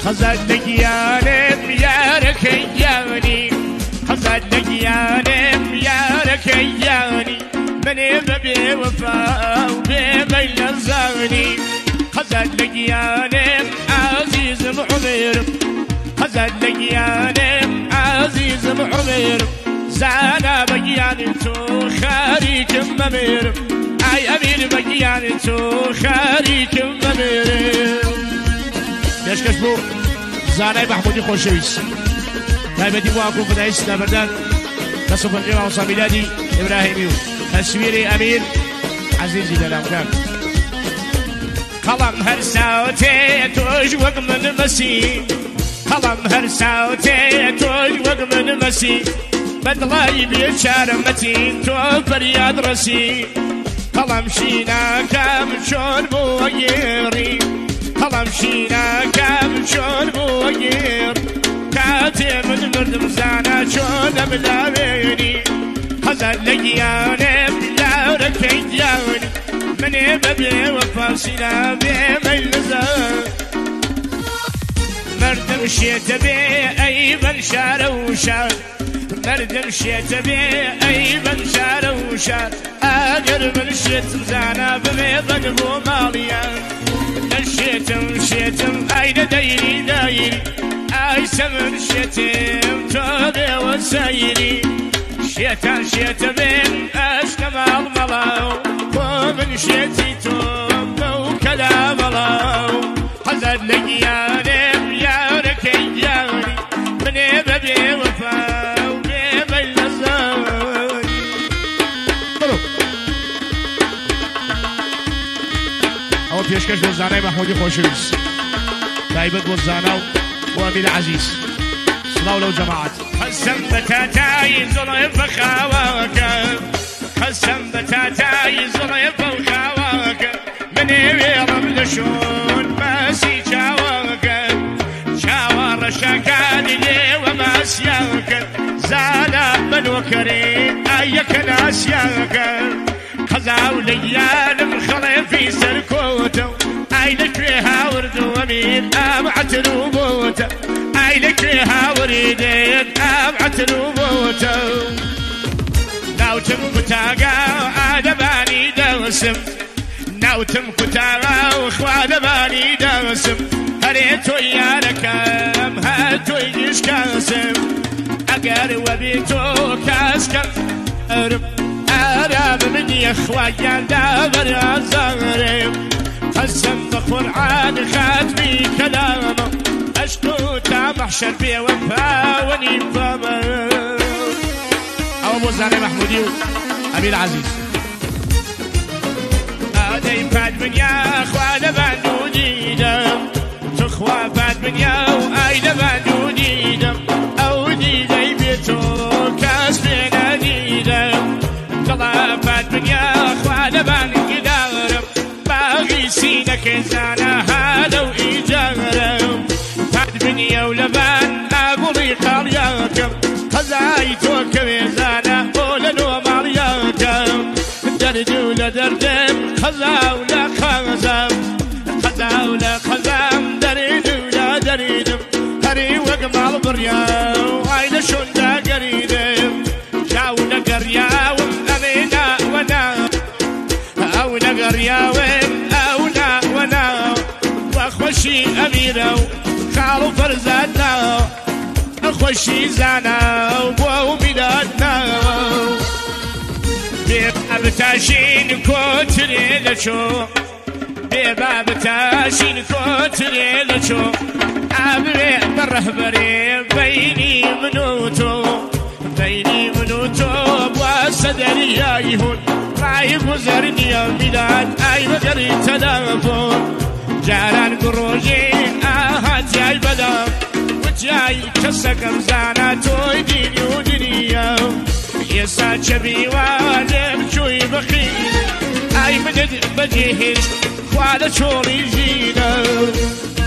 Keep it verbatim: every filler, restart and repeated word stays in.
خزان لقيانم يا ركياني خزان لقيانم يا ركياني مني ببي وفا وبيبي لزاني خزان لقيانم عزيز معمر خزان لقيانم عزيز معمر زانا بقياني تو خاريك ممر اي امير بقياني تو خاريك ممر ليش كشبو زاناي محمودي خوشويس تايبتي واكم فدايس لابردان نصف الجمعة وصا ميلادي ابراهيميو تصويري امير عزيزي للامكان قلم هرساوتي توجوق من مسي قلم هرساوتي توجوق من مسي بدلاي بيشار متين تو فرياد رسي قلم شينا كم شون بوغيري قلم شينا كم شون بوغير كاتم من مردم زانا شون ملاويني خزان لقياني بلا ركياني مني ببي وفاصلة بمن لزان مردم شيت بي اي من شار وشار مردم شيت بي اي من شار وشار اقر من شيت زانا بميضن بو ماليان نشيتم شيتم اين دايري دايري اي سمن شيتم توبي وسايري شيتا شيتا بين اشكم الملاو ومن شيتي توب وكلام الله حزن لقيانم يا ركياني مني ببي وفا وبيبي لزاني او بيشكش بوزاناي محمودي خوشويس تايبت بوزاناو وامير عزيز صلاو لو جماعات قسم بتاتاي زرع فخاواك قسم بتاتاي زرع فخاواك من يرم لشون ماسي شاواك شاور شكاني لي وماسياك زانا من وكري ايك ناسياك خزاو ليال مخلي في سركوته ايلك فيها ورد ومين ابعت نبوته ايلك فيها وريدين ابعت نبوته ناوتم كتاقا ادباني دوسم ناوتم كتاقا واخوان باني دوسم هريتو يا لكم هاتو يجيش كاسم اقر وبيتو كاسكم ارب اراب مني اخوان دابر الزغرب قسم بقرآن خاتمي كلامه اشكو تامحشر بي وفا ونفامه ابو زاني محمودي امير عزيز ادي فات من يا اخوان بانوني دم تخوى فات من يا وايد بانوني دم اودي ذي بيتو كاس بينا ديدم طلع فات من يا اخوان بانوني دم باغي سينك زانا هذا وايجارم فات بنيا ولبان ابوري قرياكم خزايتوك ويزانا ولنو مرياكم دردو لدردم خزاو لا خزام خزاو لا خزام دردو لا دردم هري وقمال برياو هاي شون دا قريدم جاو نقرياو امينا ونا او نقرياو اونا ونا واخوشي اميرو خالو فرزاتنا اخوشي زانا وبو ميلادنا بيبقى بتاشين كوتري لشو بيبقى بتاشين كوتري لشو عبري بالرهبري بيني منوتو بيني منوتو بواسدري يايهون راي وزرني يا ميلاد اي مجري تدافون جاران قروجي اهات جاي بدا وجاي كسكم زانا توي ديني ودنيا يسا شبي والم شوي بخيل اي مدد بجيهش خوالا شوري جينا